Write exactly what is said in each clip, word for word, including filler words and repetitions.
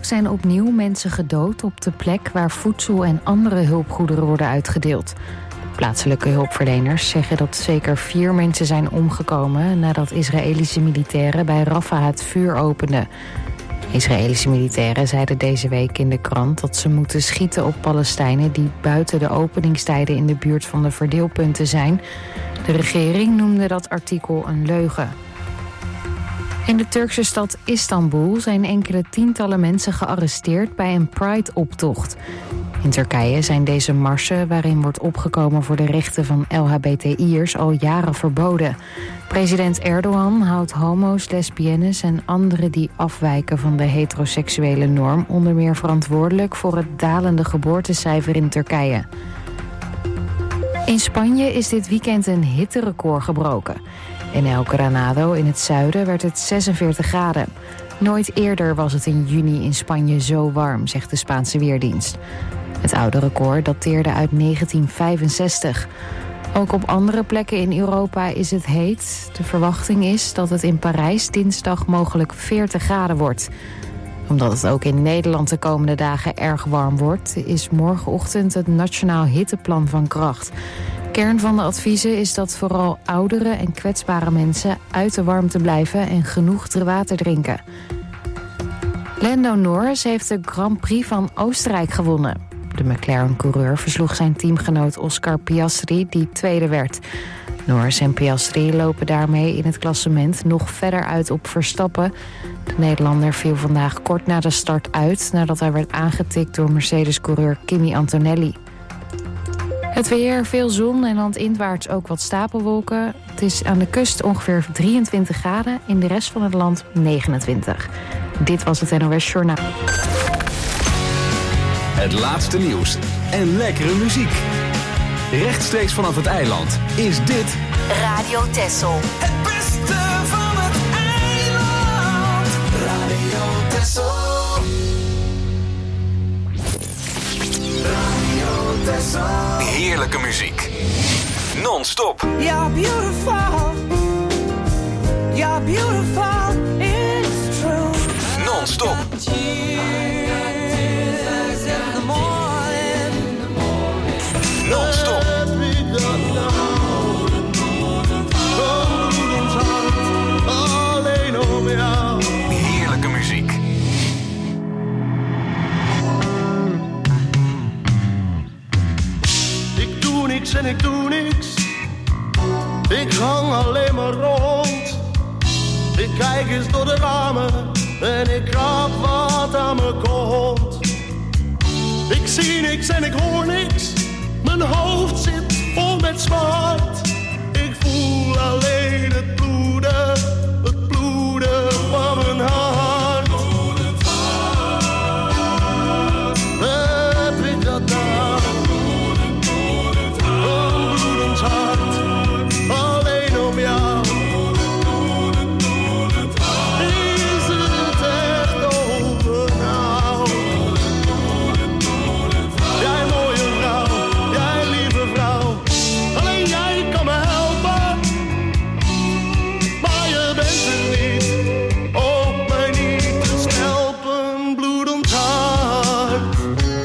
Zondag zijn opnieuw mensen gedood op de plek waar voedsel en andere hulpgoederen worden uitgedeeld. Plaatselijke hulpverleners zeggen dat zeker vier mensen zijn omgekomen nadat Israëlische militairen bij Rafah het vuur openden. Israëlische militairen zeiden deze week in de krant dat ze moeten schieten op Palestijnen die buiten de openingstijden in de buurt van de verdeelpunten zijn. De regering noemde dat artikel een leugen. In de Turkse stad Istanbul zijn enkele tientallen mensen gearresteerd bij een Pride-optocht. In Turkije zijn deze marsen, waarin wordt opgekomen voor de rechten van L H B T I'ers, al jaren verboden. President Erdogan houdt homo's, lesbiennes en anderen die afwijken van de heteroseksuele norm onder meer verantwoordelijk voor het dalende geboortecijfer in Turkije. In Spanje is dit weekend een hitterecord gebroken. In El Granado in het zuiden werd het zesenveertig graden. Nooit eerder was het in juni in Spanje zo warm, zegt de Spaanse Weerdienst. Het oude record dateerde uit negentien vijfenzestig. Ook op andere plekken in Europa is het heet. De verwachting is dat het in Parijs dinsdag mogelijk veertig graden wordt. Omdat het ook in Nederland de komende dagen erg warm wordt, is morgenochtend het Nationaal Hitteplan van kracht. Kern van de adviezen is dat vooral oudere en kwetsbare mensen uit de warmte blijven en genoeg water drinken. Lando Norris heeft de Grand Prix van Oostenrijk gewonnen. De McLaren-coureur versloeg zijn teamgenoot Oscar Piastri, die tweede werd. Norris en Piastri lopen daarmee in het klassement nog verder uit op Verstappen. De Nederlander viel vandaag kort na de start uit nadat hij werd aangetikt door Mercedes-coureur Kimi Antonelli. Het weer, veel zon en landinwaarts ook wat stapelwolken. Het is aan de kust ongeveer drieëntwintig graden, in de rest van het land negenentwintig. Dit was het N O S Journaal. Het laatste nieuws en lekkere muziek. Rechtstreeks vanaf het eiland is dit Radio Texel. Het beste van het eiland. Radio Texel. Radio Texel. heerlijke muziek. Non-stop. You're beautiful. You're beautiful. It's true. Non-stop. Non-stop. Heerlijke muziek. Ik doe niks en ik doe niks. Ik hang alleen maar rond. Ik kijk eens door de ramen en ik krap wat aan me komt. Ik zie niks en ik hoor niks. Mijn hoofd zit vol met zwart. Ik voel alleen het bloeden, het bloeden van mijn hart. Bloedend hart. Heb ik dat nou? Bloedend, bloedend hart. Een bloedend hart. Alleen om jou. Bloedend, bloedend hart. Is het echt over nou? Bloedend, bloedend hart. Jij mooie vrouw. Jij lieve vrouw. Alleen jij kan me helpen. Maar je bent er niet. Ook mij niet te schelpen. Bloedend hart.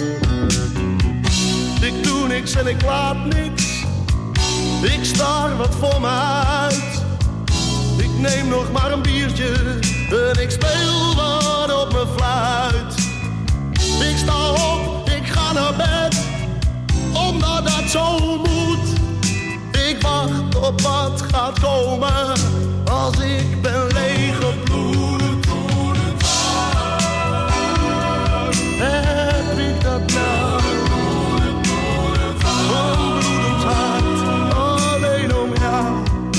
Ik doe niks en ik laat niks. Ik staar wat voor me uit. Ik neem nog maar een biertje en ik speel wat op mijn fluit. Ik sta op, ik ga naar bed, omdat dat zo moet. Ik wacht op wat gaat komen, als ik ben leeggebloed. Heb ik dat nou? Een bloedend hart, alleen om jou.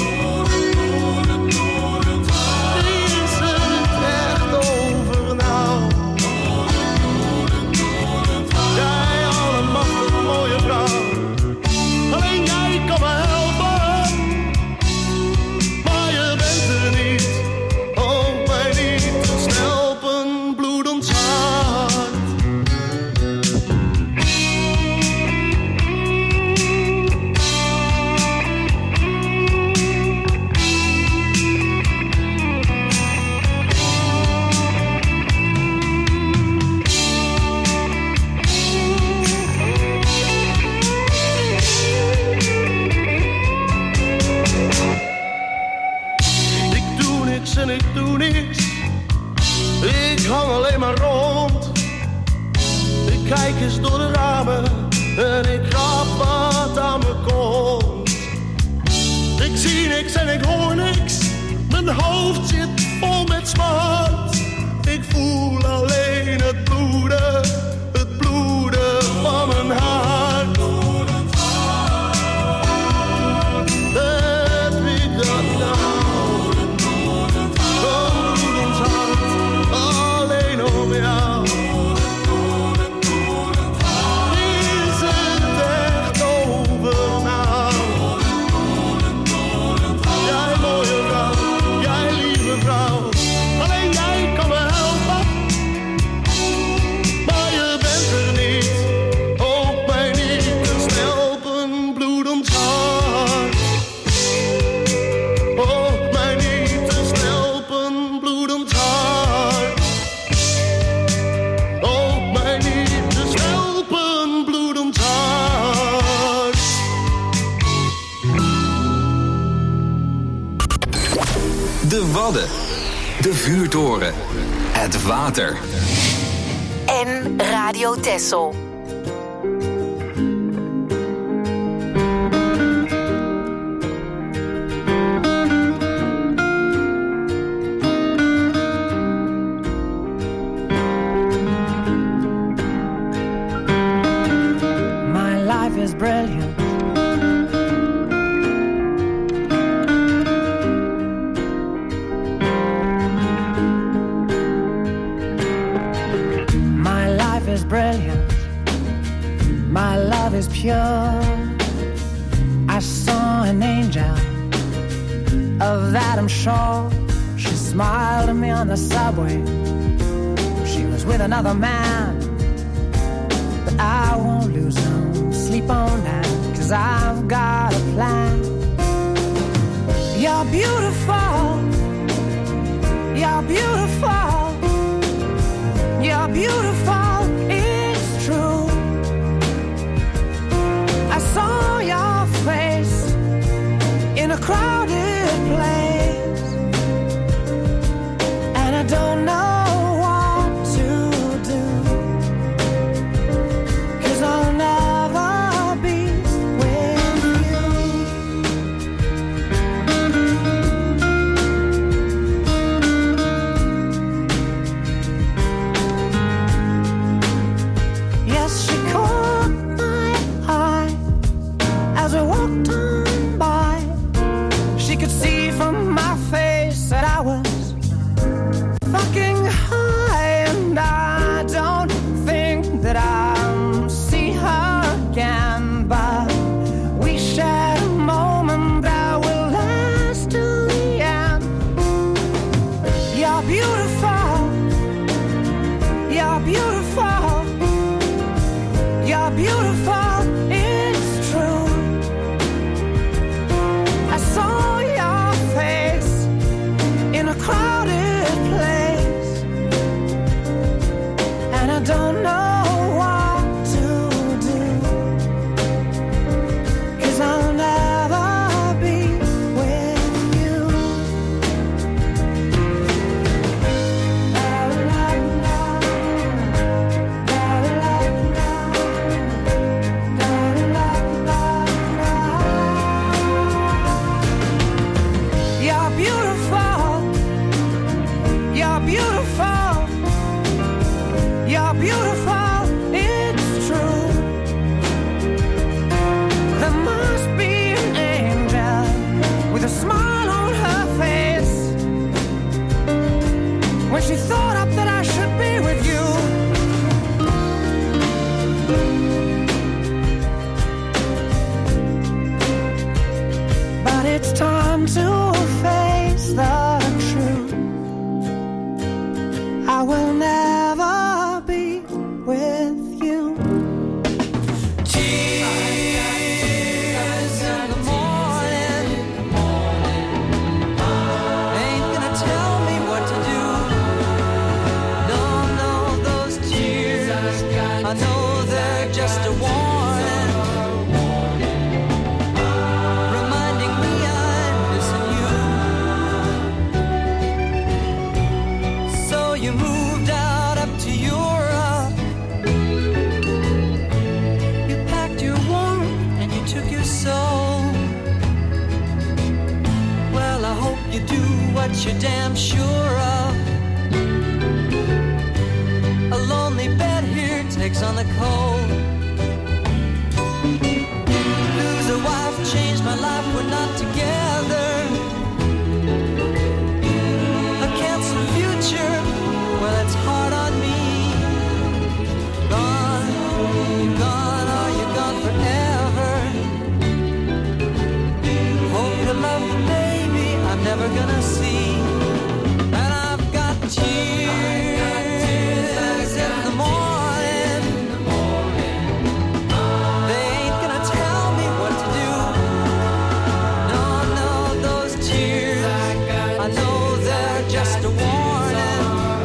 Is het echt over nou? Jij allemachtig mooie vrouw. Alleen jij kan me helpen. Maar je bent er niet. kijk eens door de ramen en ik grap wat aan me komt. Ik zie niks en ik hoor niks, mijn hoofd zit vol met smart. Ik voel alleen het bloeden, het bloeden van mijn hart. Heb ik dat nou? Een bloedend hart, alleen om jou. Is het echt over nou? Jij mooie vrouw, jij lieve vrouw. Alleen jij kan me helpen, maar je bent er niet. Ook mij niet te stelpen, bloedend hart. Ook mij niet te stelpen, bloedend hart. Ook mij niet te stelpen, bloedend hart. De Wadden. De vuurtoren. Het water. En Radio Texel. My life is brilliant. My life is brilliant. My love is pure. I saw an angel, of that I'm sure. She smiled at me on the subway. She was with another man, but I won't lose no sleep on that, 'cause I've got a plan. You're beautiful. You're beautiful. You're beautiful. It's true. I saw your face in a crowded place, and I don't know what to do, 'cause I'll never be with you. Yes, she caught my eye as we walked on by. She could see from my face that I was fucking high, and I don't think that I'll see her again, but we shared a moment that will last till the end. You're beautiful. You're beautiful. You're beautiful. It's true. I saw your face in a crowded place, and I don't know what to do, 'cause I'll never be with you. La la la, la la la, la la la la. You're beautiful. You're beautiful. You're beautiful. It's true. There must be an angel with a smile on her face when she thought up that I should be with you. But it's time to face the truth. I will never be with you. Tears in the morning ain't gonna tell me what to do. Don't know those tears, I know they're just a warning, reminding me I'm missing you. So you moved out up to Europe, what you're damn sure of. A lonely bed here takes on the cold. Lose a wife, changed my life, we're not together. A canceled future, well it's hard on me. Gone, you're gone, or you're gone forever. Hope you love the baby I'm never gonna see. And I've got tears in the morning. They ain't gonna tell me what to do. No, no, those tears, I know they're just a warning,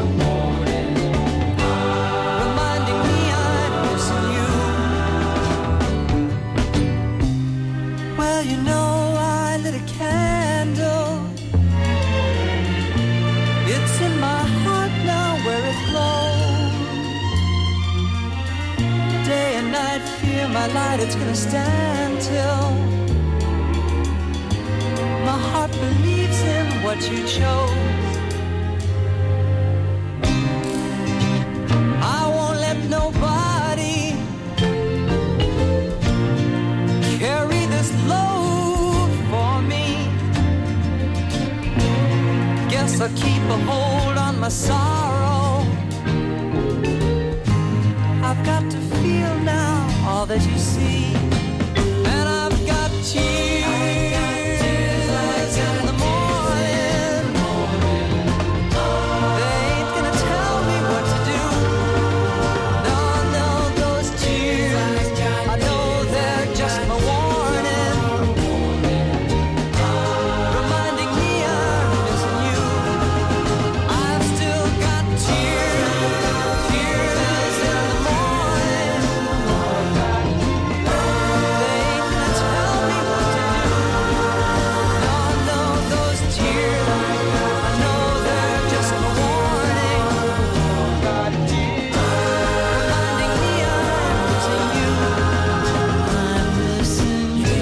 reminding me I'm missing you. Well, you know I lit a candle. It's in my heart now where it glows. Day and night, fear my light, it's gonna stand till my heart believes in what you chose. I won't let nobody carry this load for me. Guess I'll keep a hold on my sorrow. I've got to feel now all that you see. And I've got tears in the morning. They ain't gonna tell me what to do. No, no, those tears, I know they're just my warning, reminding me I'm missing you. I've still got tears, tears in the morning. They ain't gonna tell me what to do. No, no, those tears, I know they're just my warning, reminding me I'm missing you. I'm missing you.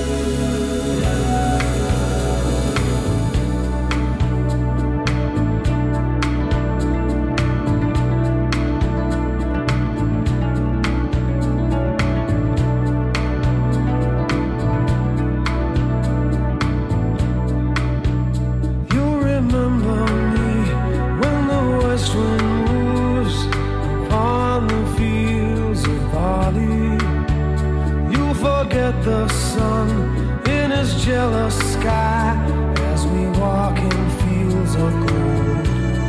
You remember me when the west wind moves upon the fields of barley. You forget the sun in his jealous sky as we walk in fields of gold.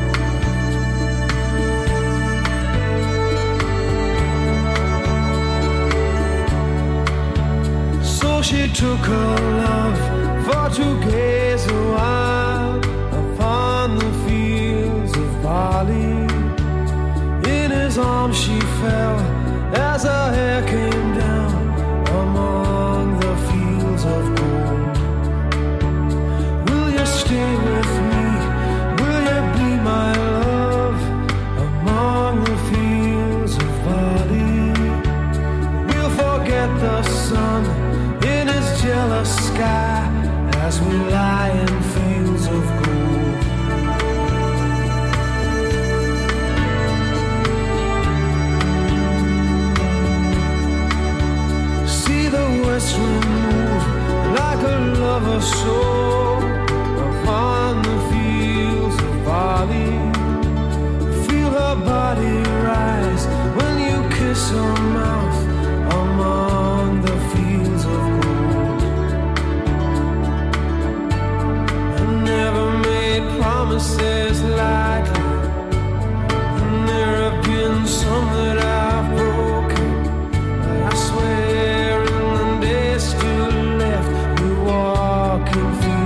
So she took her love for to gaze a while upon the fields of barley. In his arms she fell as her hair came down among the fields of gold. Will you stay with me? Will you be my love among the fields of barley? We'll forget the sun in his jealous sky as we lie in fields of gold. See the west wind move like a lover's soul upon the fields of barley. Feel her body rise when you kiss her mouth among the fields of gold. I never made promises lightly, and there have been some that I've broken. But I swear in the days still left, we walk in fields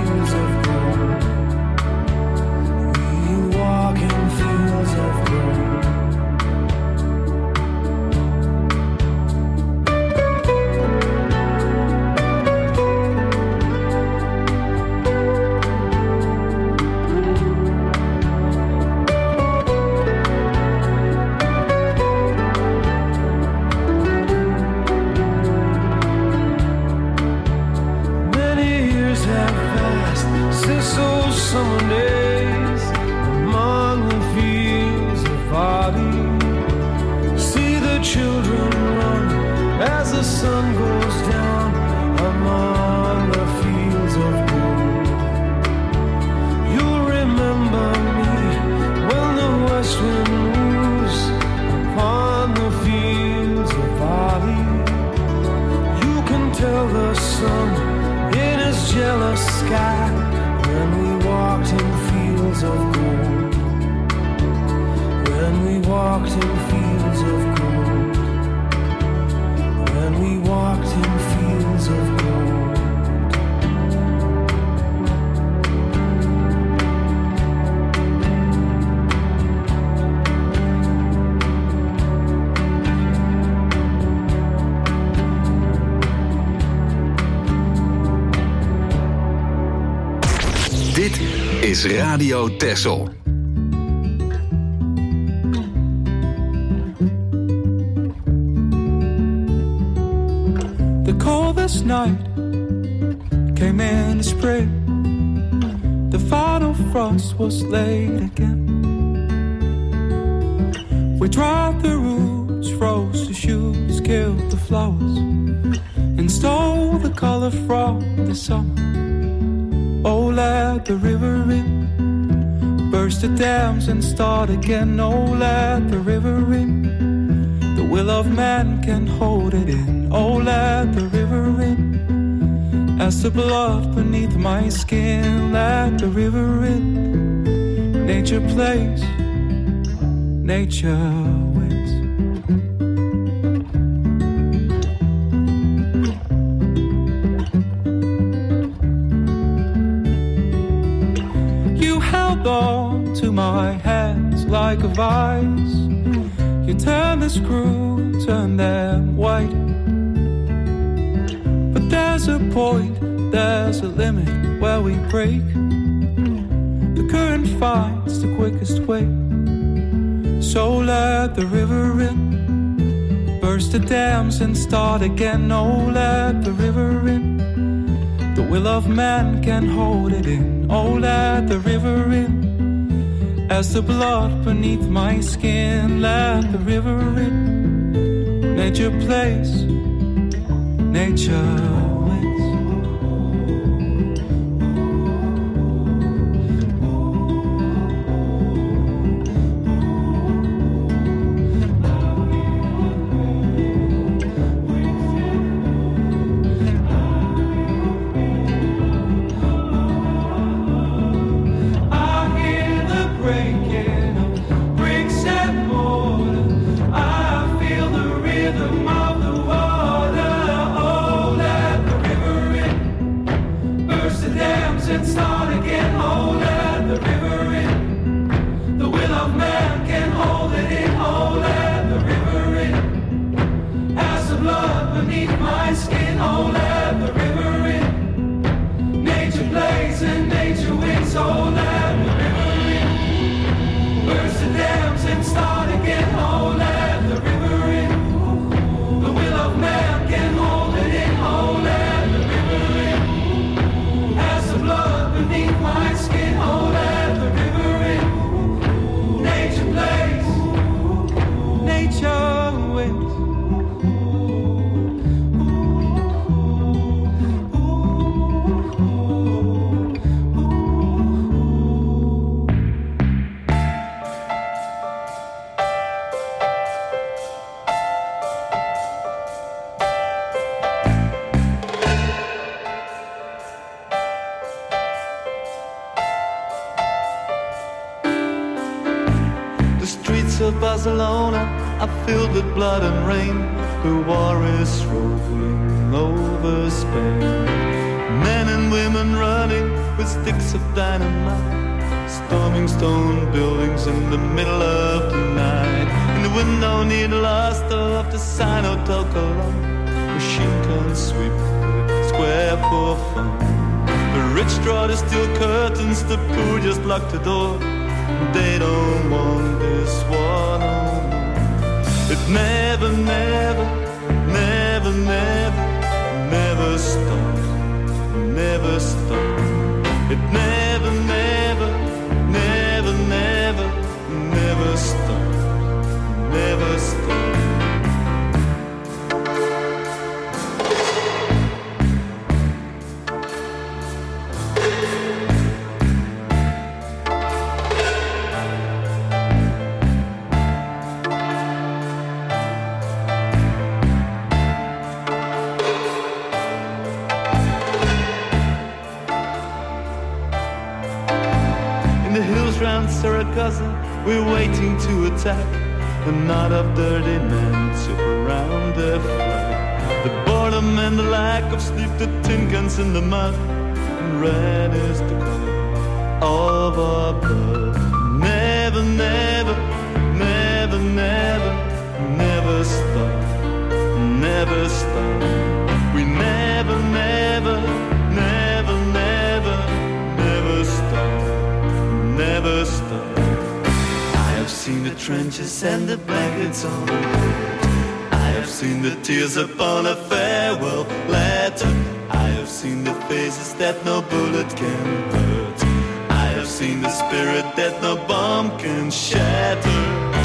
as the sun goes down among the fields of gold. You'll remember me when the west wind moves upon the fields of barley. You can tell the sun in his jealous sky when we walked in fields of gold. When we walked in fields of gold. When we walked in fields of gold. Dit is Radio Texel. The coldest night came in the spring. The final frost was late again. We dried the roots, froze the shoots, killed the flowers, and stole the color from the summer. Oh, let the river in, burst the dams and start again. Oh, let the river in, the will of man can hold it in. Oh, let the river in, as the blood beneath my skin. Let the river in, nature plays, nature wins. You held on to my hands like a vice. You turned the screw, turned them white. But there's a point, there's a limit where we break. The current finds the quickest way. So let the river in, burst the dams and start again. Oh, let the river in, the will of man can hold it in. Oh, let the river in, as the blood beneath my skin. Let the river in, nature plays, nature wins. Barcelona are filled with blood and rain. The war is rolling over Spain. Men and women running with sticks of dynamite, storming stone buildings in the middle of the night. In the window near the last of the sign Hotel Colón, machine guns sweep the square for fun. The rich draw the steel curtains, the poor just lock the door. They don't want this war no more. It never, never, never, never, never stops, never stops. It never, never, never, never, never stops, never stops. We're waiting to attack. A knot of dirty men sit around their flag. The boredom and the lack of sleep, the tin cans in the mud, and red is the color of our blood. Never, never, never, never, never stop, never stop. We never, never, never, never, never stop, never stop. I have seen the trenches and the blankets on the bed. I have seen the tears upon a farewell letter. I have seen the faces that no bullet can hurt. I have seen the spirit that no bomb can shatter.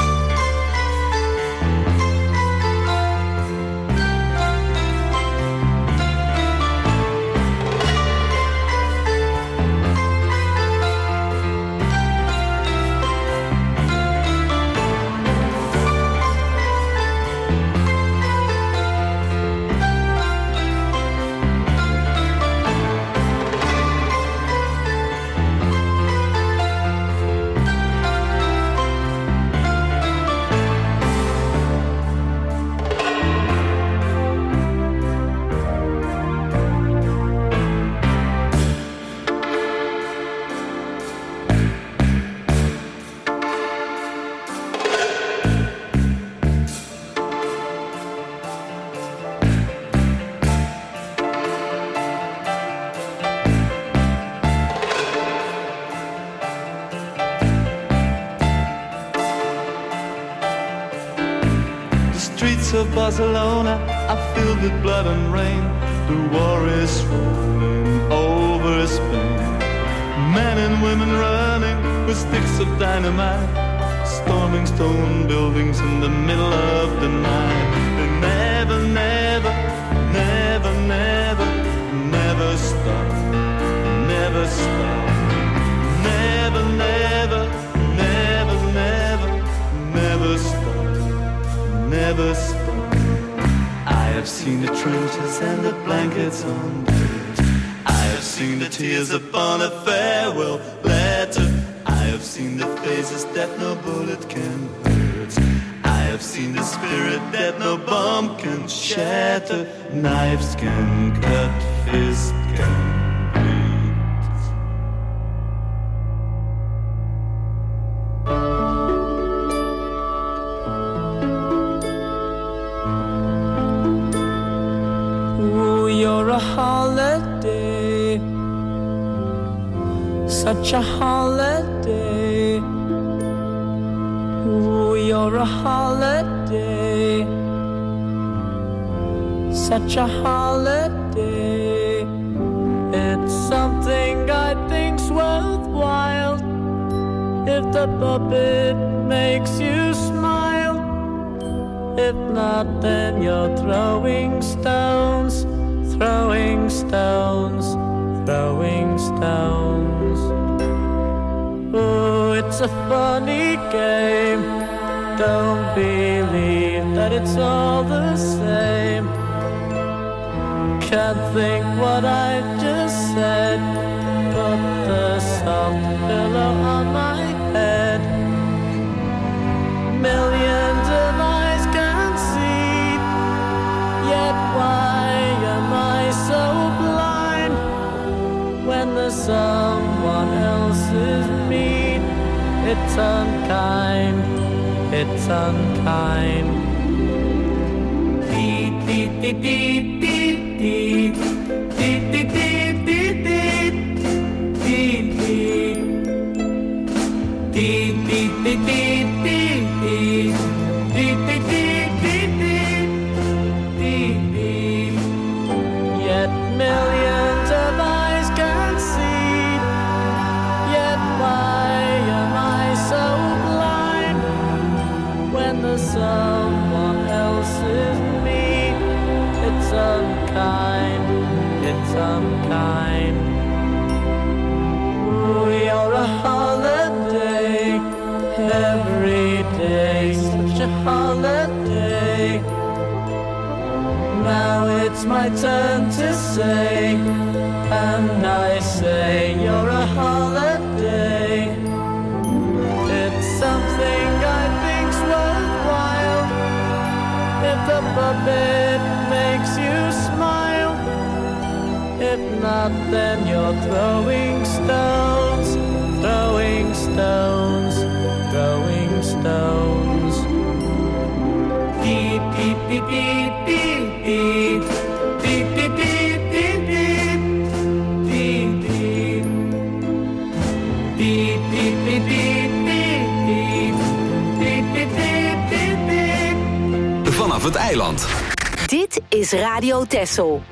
Of Barcelona are filled with blood and rain. The war is rolling over Spain. Men and women running with sticks of dynamite, storming stone buildings in the middle of the night. They never, never, never, never, never stop, never stop. Never, never, never, never, never stop, never stop. I have seen the trenches and the blankets on bed. I have seen the tears upon a farewell letter. I have seen the faces that no bullet can hurt. I have seen the spirit that no bomb can shatter. Knives can cut, fists can holiday, such a holiday. Ooh, you're a holiday, such a holiday. It's something I think's worthwhile if the puppet makes you smile. If not, then you're throwing stones. Throwing stones, throwing stones. Oh, it's a funny game. Don't believe that it's all the same. Can't think what I just said. Put the soft pillow on my head. Millions of eyes can see, yet why am I so blind when there's someone else's mean? It's unkind, it's unkind. Dee dee dee dee dee dee dee dee dee dee dee dee dee dee dee. Yet millions of eyes can see. Yet why am I so blind when there's someone else's me? It's unkind, it's unkind. You're a holiday, every day, such a holiday. Now it's my turn to say, and I say you're a holiday. It's something the puppet makes you smile. If not, then you're throwing stones, throwing stones, throwing stones. Beep, beep, beep, beep, beep, beep. Beep, beep, beep, beep, beep. Beep, beep. Beep, beep, beep, beep, beep, beep. Beep, beep, beep, beep, beep. Vanaf het eiland. Dit is Radio Texel.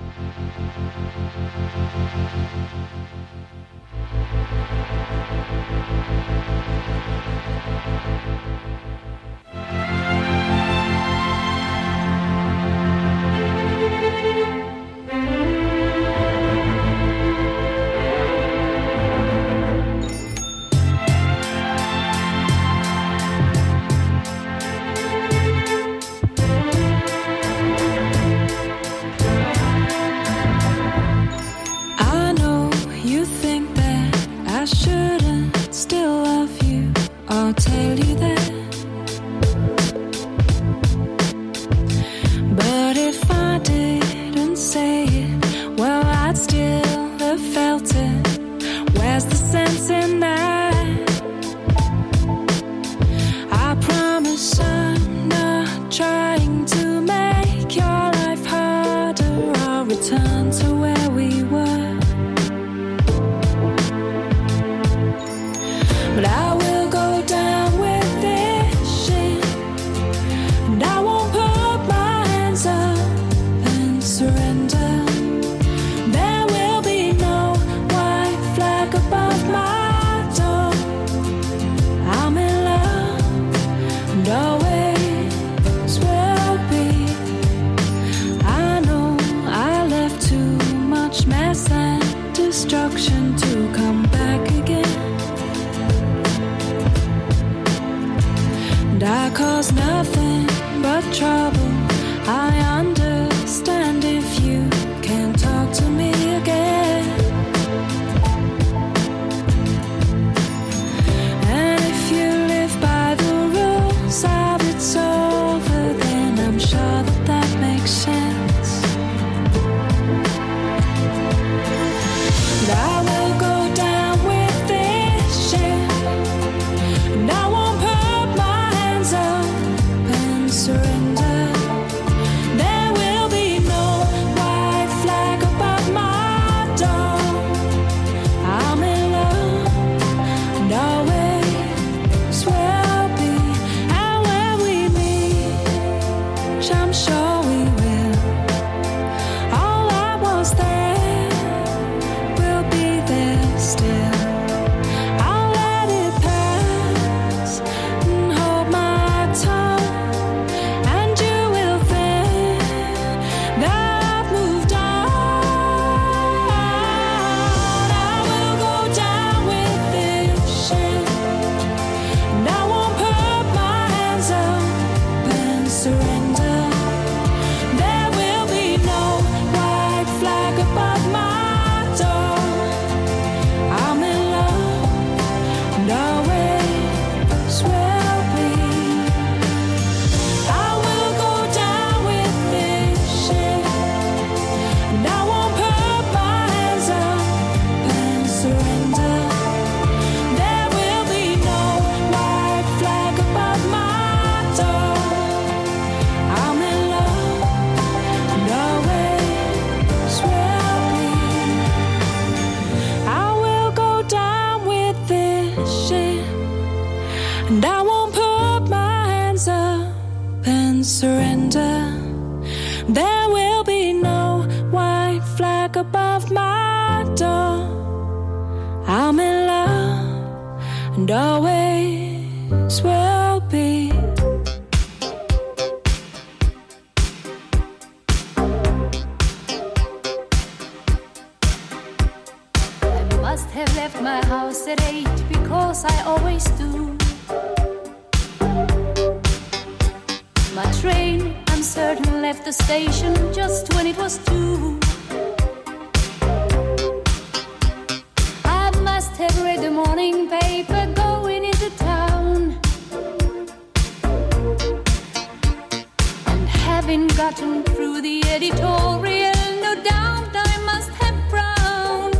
having gotten through the editorial, no doubt I must have frowned.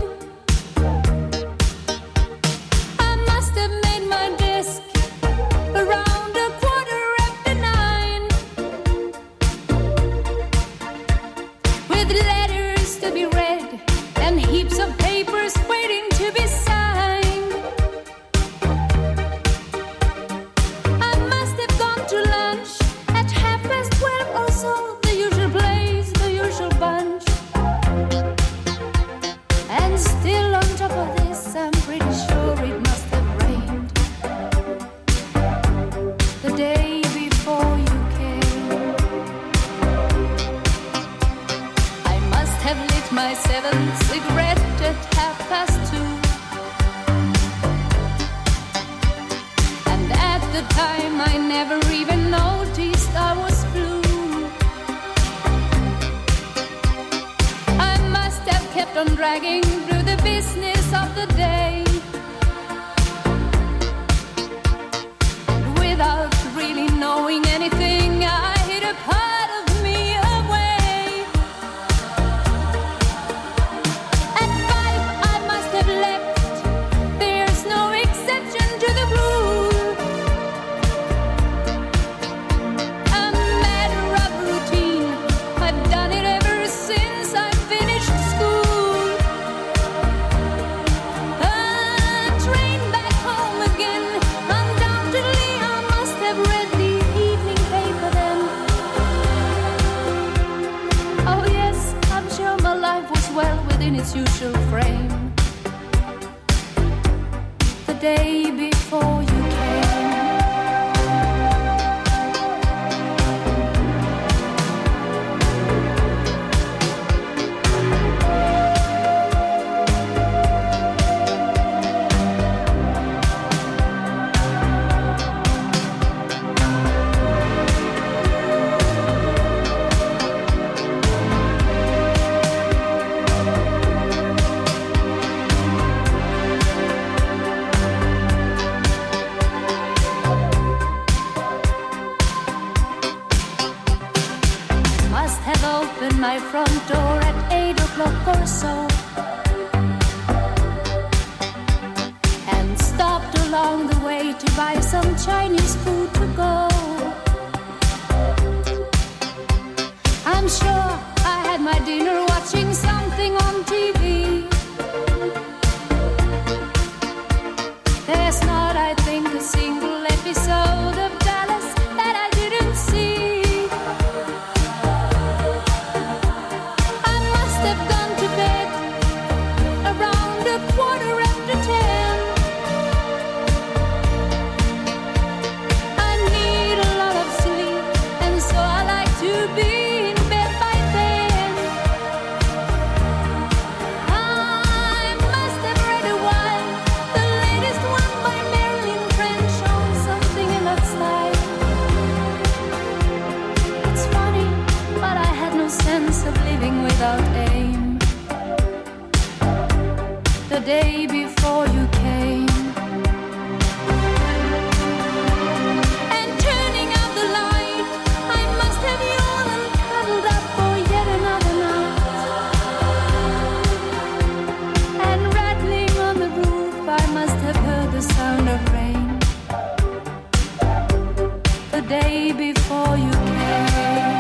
I must have made my desk around a quarter after nine, with letters to be read and heaps of papers waiting to be signed. I must have gone to lunch at half past twelve or so, the usual place, the usual bunch. And still on top of this, I'm pretty sure it must have rained the day before you came. I must have lit my seventh cigarette at half past two, and at the time I never even noticed I was blue. I must have kept on dragging through the business of the day, and without really knowing anything, I hid a part of me away. At five I must have left, there's no exception to the rule. A matter of routine, I've done it ever since I finished school. A train back home again, undoubtedly I must have read the evening paper then. Oh yes, I'm sure my life was well within its usual frame the day before you came. Must have opened my front door at eight o'clock or so, and stopped along the way to buy some Chinese food to go. I'm sure I had my dinner watching something on T V. There's not, I think, a single episode of Dallas that I didn't see. I must have gone to bed around a quarter after ten. I need a lot of sleep, and so I like to be in bed by then. I must have read a while, the latest one by Marilyn French, or something in that style. It's funny, but I had no sense of living without aim the day before you came. And turning out the light, I must have yawned and cuddled up for yet another night. And rattling on the roof, I must have heard the sound of rain the day before you came.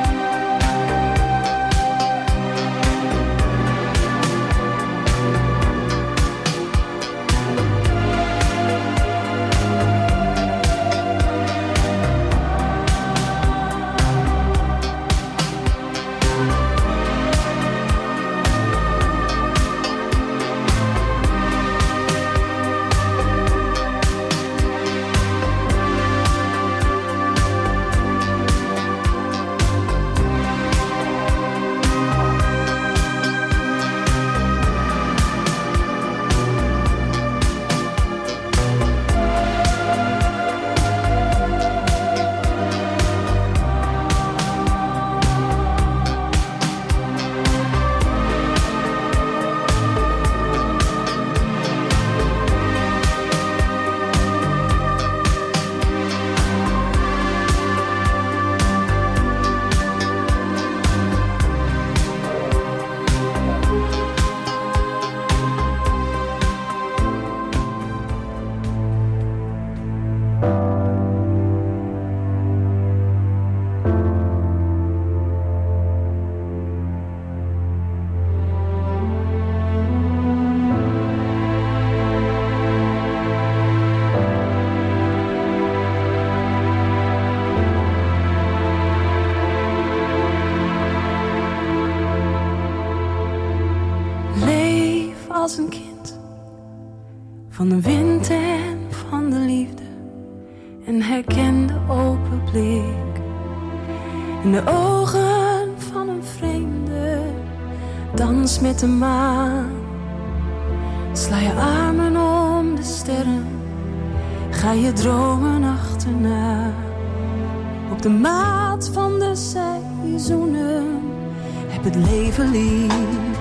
als een kind van de wind en van de liefde. En herken de open blik in de ogen van een vreemde. Dans met de maan, sla je armen om de sterren, ga je dromen achterna. Op de maat van de seizoenen, heb het leven lief.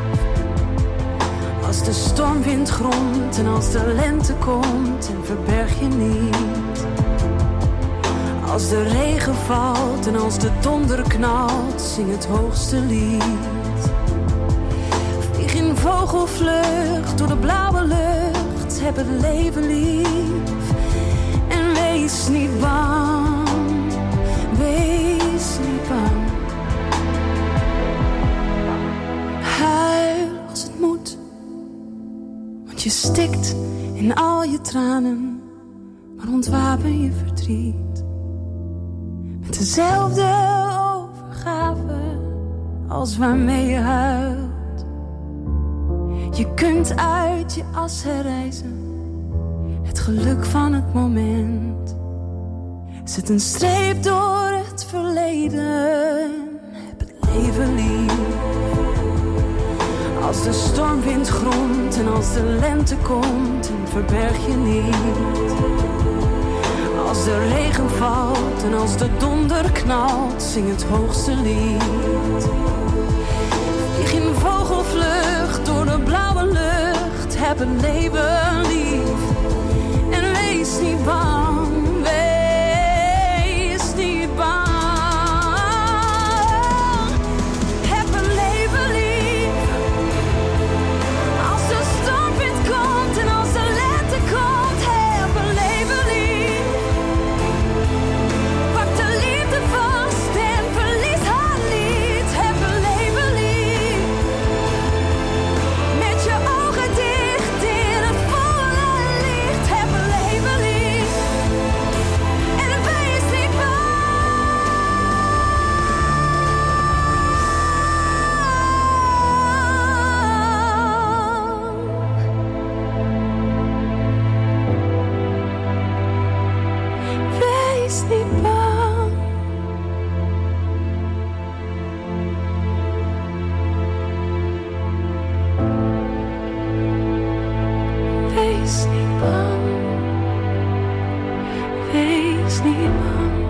Als de stormwind gromt en als de lente komt, en verberg je niet. Als de regen valt en als de donder knalt, zing het hoogste lied. Vlieg in vogelvlucht door de blauwe lucht, heb het leven lief. En wees niet bang, wees niet bang. Huil als het moet, want je stikt in al je tranen, maar ontwapen je verdriet. Met dezelfde overgave als waarmee je huilt. Je kunt uit je as herrijzen, het geluk van het moment. Zet een streep door het verleden, heb het leven lief. Als de stormwind gromt en als de lente komt, en verberg je niet. Als de regen valt en als de donder knalt, zing het hoogste lied. Vlieg in vogelvlucht door de blauwe lucht, heb het leven lief. En wees niet bang, wees niet bang. Heb het leven lief. Als de stormwind komt en als de lente komt, heb het leven lief. Pak de liefde vast en verlies haar niet. Heb het leven lief. Met je ogen dicht in het volle licht. Heb het leven lief. En wees niet bang. Wees niet bang. Wees niet bang. Wees niet bang.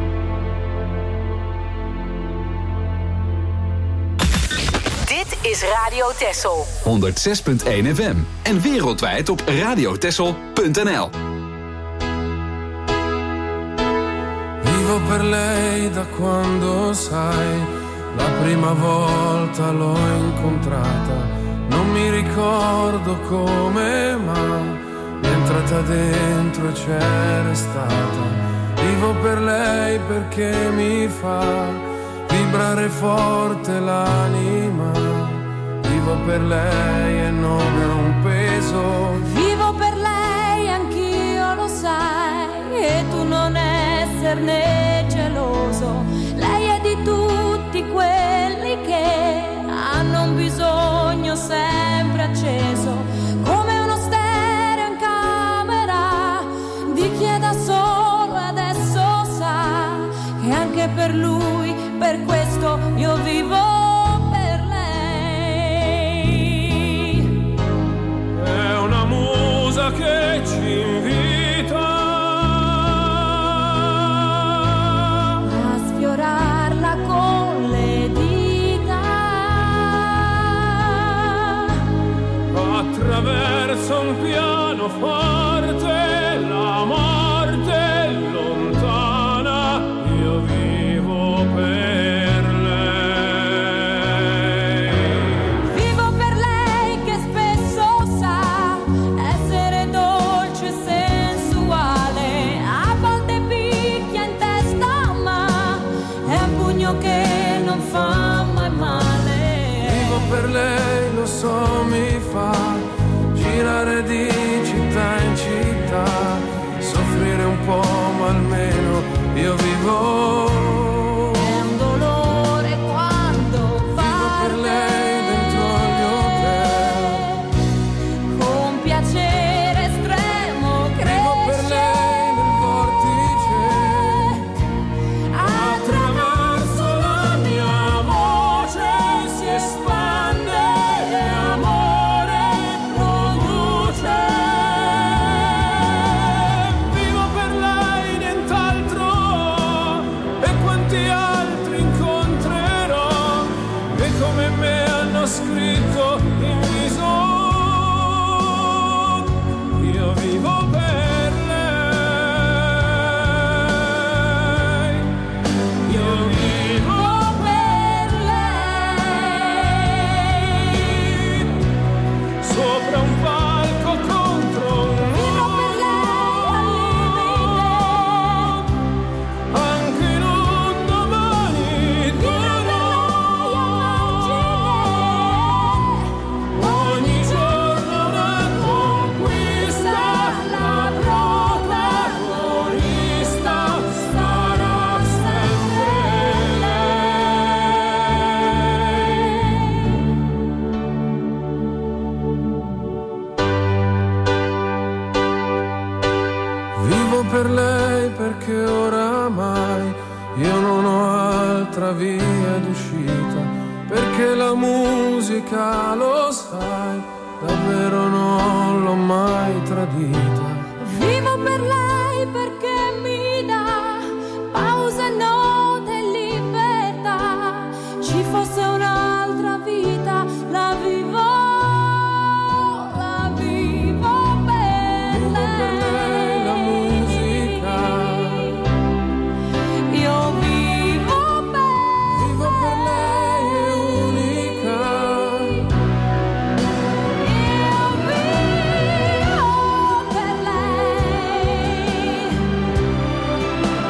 Dit is Radio Texel. honderdzes punt één F M en wereldwijd op radiotexel punt n l. Vivo per lei da quando sai, la prima volta l'ho incontrata. Non mi ricordo come, ma mi è entrata dentro e c'è restata. Vivo per lei perché mi fa vibrare forte l'anima. Vivo per lei e non è un peso. Vivo per lei, anch'io lo sai, e tu non esserne geloso. Lei è di tutti quelli che hanno un bisogno sempre acceso, come uno stereo in camera di chi è da solo e adesso sa che anche per lui, per questo io vivo per lei. È una musa che ci invita A sfiorarla con le dita, attraverso un pianoforte, la morte è lontana. Io vivo per lei. vivo per lei che spesso sa essere dolce e sensuale. A volte picchia in testa, ma è un pugno che non fa mai male. Vivo per lei, lo so, mi fa girare di città in città, soffrire un po', ma almeno io vivo. È un dolore quando Vivo per lei dentro gli hotel, uscita, perché la musica, lo sai, davvero non l'ho mai tradita. Vivo per lei perché mi dà pausa, note e libertà. Ci fosse un'altra vita, la vivo, la vivo per Vivo lei. per lei la musica. Io vivo per Vivo per lei, è unica. Io vivo per lei.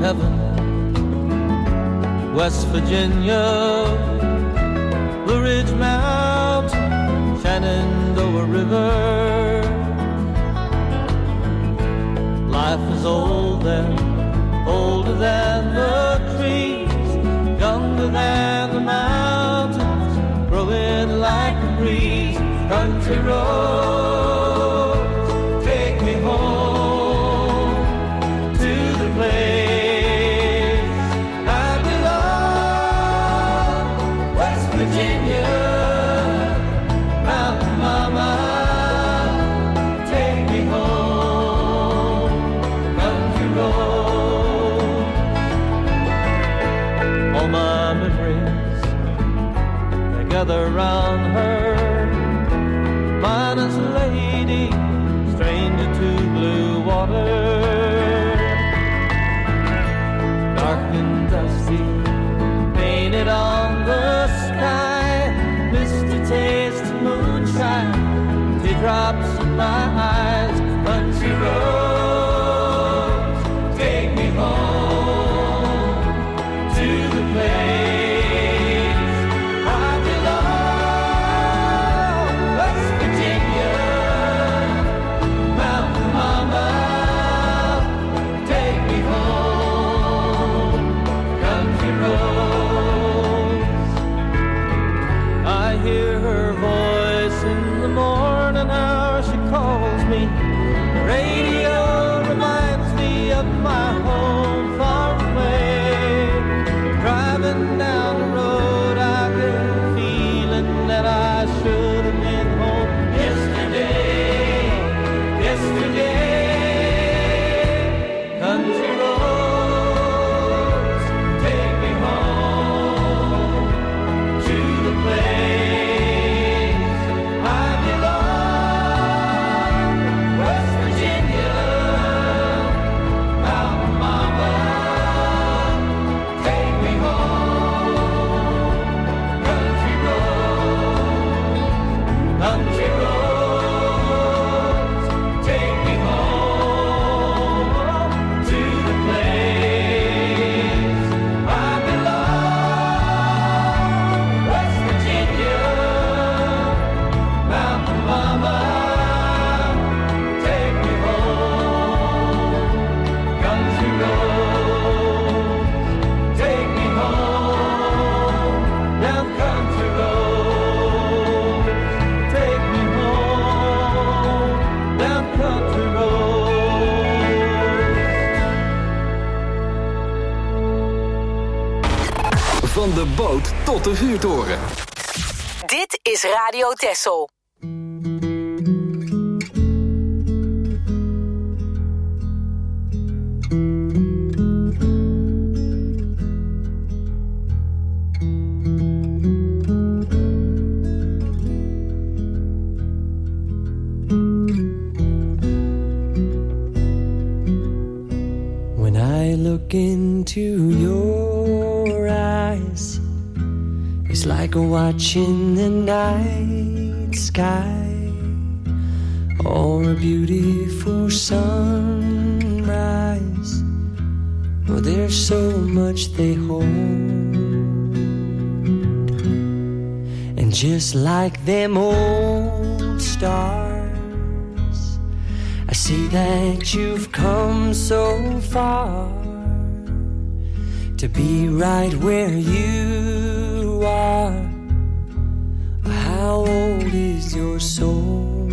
heaven, West Virginia, Blue Ridge Mountain, Shenandoah River. Life is old there, older than the trees, younger than the mountains, growing like a breeze. Country roads, take me home to the place I belong. West Virginia, Mountain Mama, take me home. Country roads, all my memories, they gather round her. Minus a lady, stranger to blue water, dark and dusty, painted on the sky, misty taste of moonshine, teardrops in my eyes. Country roads, take me home to the place I belong. West Virginia, Mountain Mama, take me home. Country roads, I hear her voice in the morning hour. She calls me. The radio reminds me of my home far away. Driving down the road, I get a feeling that I should have been home yesterday, yesterday. Country roads, take me home to the place I belong. West Virginia, Mountain Mama, take me home. Country roads, country roads, take me home to the place I belong. West Virginia, Mountain Mama, take me home. Country roads, take me home. Down country roads, take me home. Down country roads. Van de boot tot de vuurtoren. Dit is Radio Texel. When I look into your eyes, it's like watching the night sky or a beautiful sunrise. Oh, there's so much they hold, and just like them old stars, I see that you've come so far to be right where you are. How old is your soul?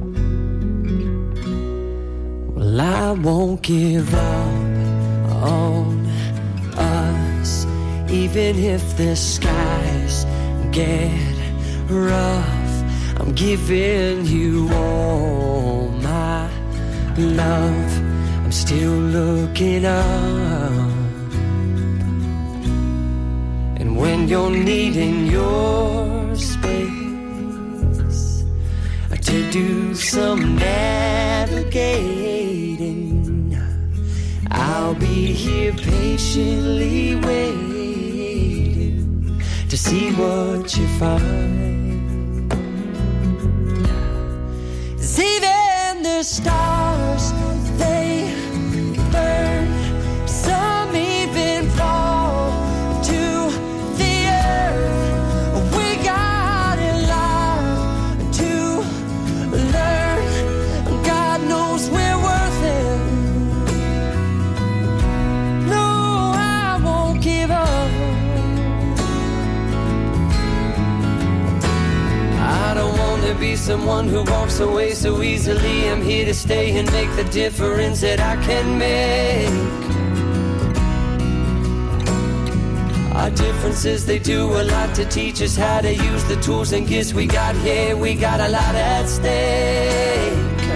Well, I won't give up on us, even if the skies get rough. I'm giving you all my love. I'm still looking up, and when you're needing your space to do some navigating, I'll be here patiently waiting to see what you find. 'Cause even the stars, they burn some be someone who walks away so easily. I'm here to stay and make the difference that I can make. Our differences, they do a lot to teach us how to use the tools and gifts we got here. We got a lot at stake.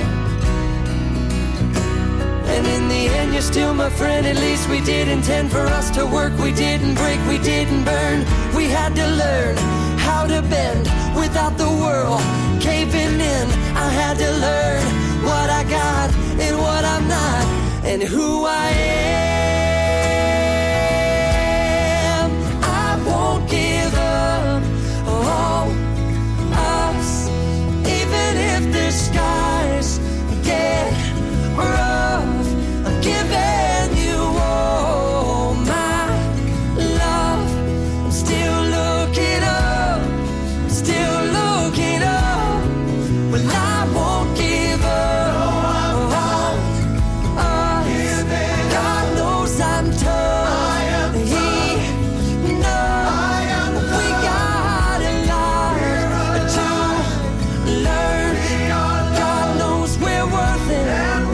And in the end, you're still my friend. At least we did intend for us to work. We didn't break, we didn't burn. We had to learn how to bend without the world caving in. I had to learn what I got and what I'm not and who I am. I won't give up on us, even if the skies get rough. I'm giving you all my love. I'm still looking up, I'm still looking up. Well, I won't give up on us. God knows I'm tough. He knows we got a lot to learn. God knows we're worth it.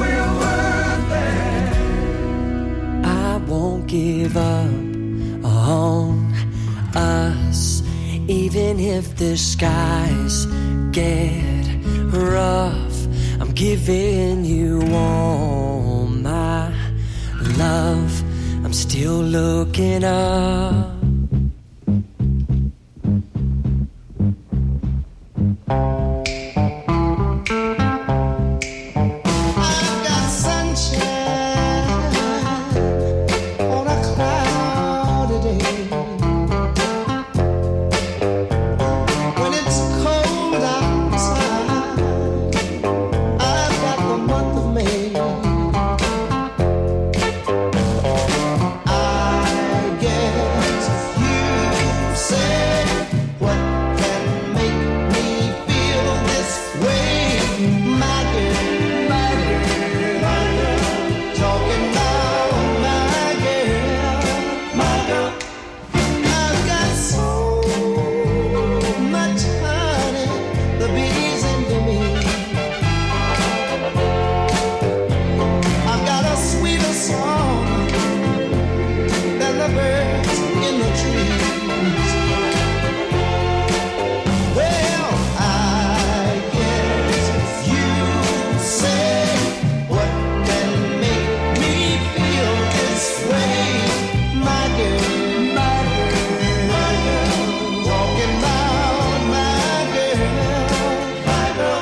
I won't give up on us, even if the skies get rough. I'm giving you all my love. I'm still looking up. I've got sunshine on a cloudy day. When it's cold outside, I've got the month of May. I guess you say what can make me feel this way, my girl, my girl, my girl. Talking about my girl, my girl. I've got so much honey, the bees into me. I've got a sweeter song than the birds in the trees. Well, I guess you say what can make me feel this way, my girl, my girl, my girl. Talking about my girl, my girl.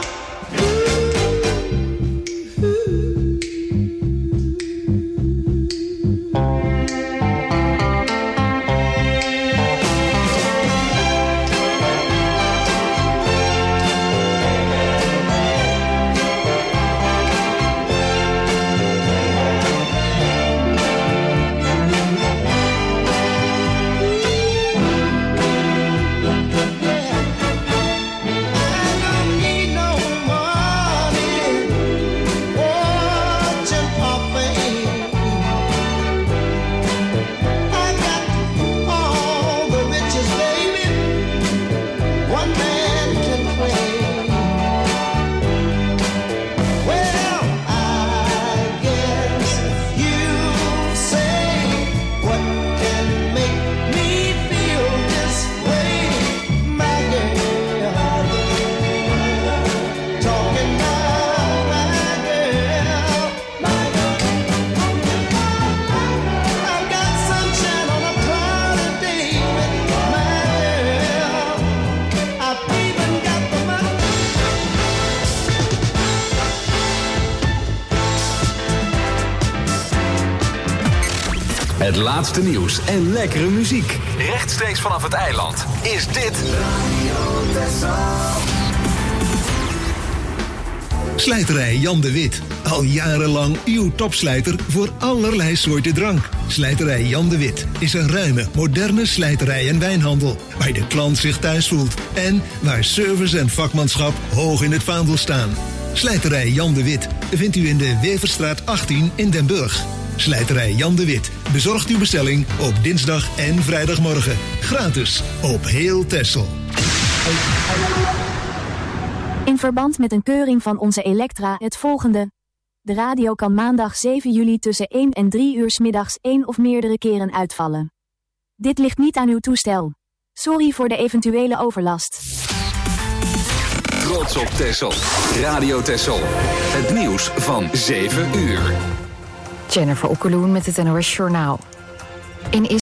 I don't need no money, fortune or fame. I got all the riches, baby, one man can claim. Well, I guess you say what can make me feel this way, my girl. Talking about my girl, my girl. I've got sunshine on a cloudy day with my girl. I've even got the money. Het laatste nieuws en lekkere muziek. Rechtstreeks vanaf het eiland is dit Slijterij Jan de Wit. Al jarenlang uw topslijter voor allerlei soorten drank. Slijterij Jan de Wit is een ruime, moderne slijterij en wijnhandel. Waar de klant zich thuis voelt. En waar service en vakmanschap hoog in het vaandel staan. Slijterij Jan de Wit vindt u in de Weverstraat achttien in Den Burg. Slijterij Jan de Wit bezorgt uw bestelling op dinsdag en vrijdagmorgen. Gratis op heel Texel. In verband met een keuring van onze Elektra het volgende. De radio kan maandag zeven juli tussen één en drie uur 's middags één of meerdere keren uitvallen. Dit ligt niet aan uw toestel. Sorry voor de eventuele overlast. Trots op Texel. Radio Texel. Het nieuws van zeven uur. Jennifer Okkeloen met het N O S Journaal. In